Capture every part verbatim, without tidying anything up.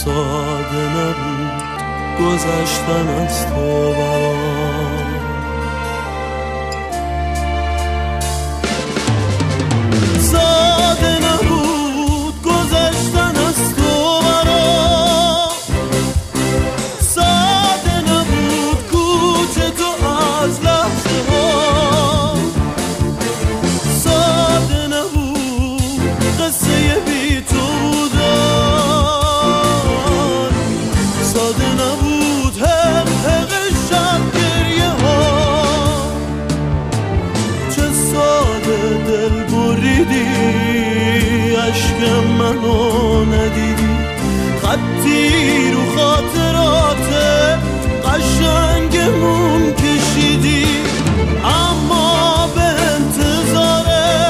ساده نبود گذشتن از تو برام، ساده نبود گذشتن از تو برام، ساده نبود کوچه تو از لحظه ها، ساده نبود قصه بی تو بودن، ساده نبود حق حق شب گریه ها، چه ساده دل بریدی عشق منو ندیدی، خطی رو خاطرات قشنگمون کشیدی، اما به انتظار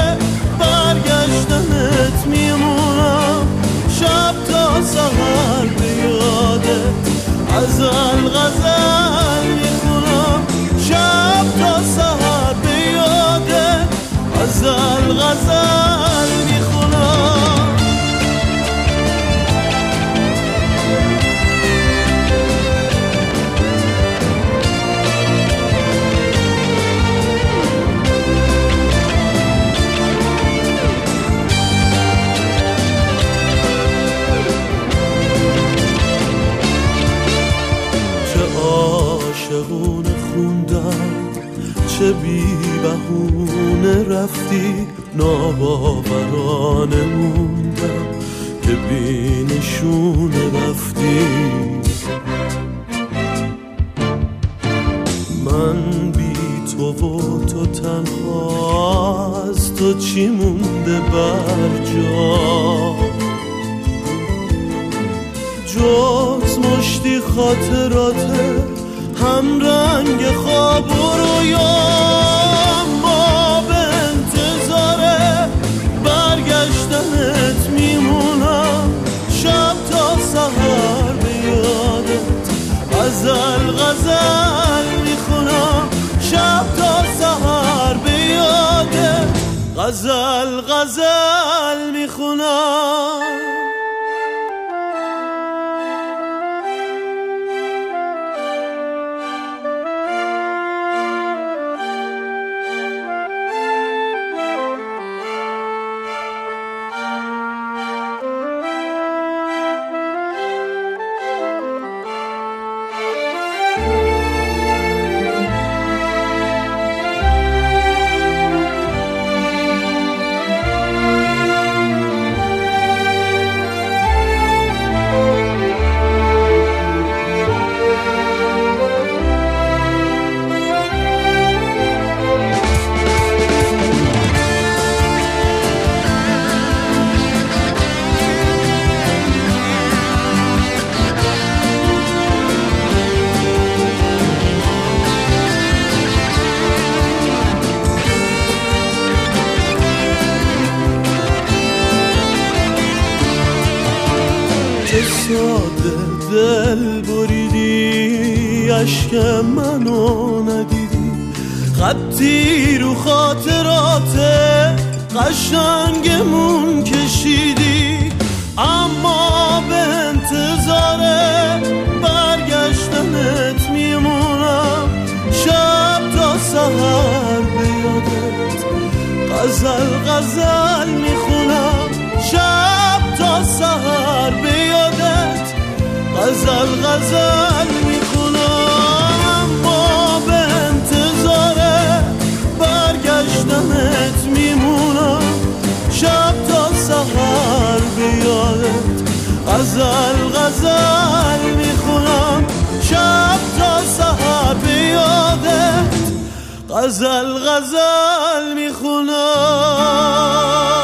برگشتنت میمونم، شب تا سحر به یادت غزل غزل میخونم، شب تا سحر به یادت غزل غزل میخونم. چه عاشقونه خوندم، چه بی بهونه رفتی، ناباورانه موندم که بی نشونه رفتی، من بی تو و تو تنها، از تو چی مونده بر جا، جز مشتی خاطرات هم رنگ خواب و رویا، ما به انتظار برگشتنت میمونم، شب تا سحر به یادت غزل غزل میخونم، شب تا سحر به یادت غزل غزل میخونم. ساده دل بریدی عشق منو ندیدی، خطی رو خاطرات قشنگمون کشیدی، اما به انتظار برگشتنت میمونم، شب تا سحر به یادت غزل غزل میخونم، شب تا سحر به یادت غزل غزل میخونم، ما به انتظار برگشتنت میمونم، شب تا سحر به یادت غزل غزل میخونم، شب تا سحر به یادت غزل غزل میخونم.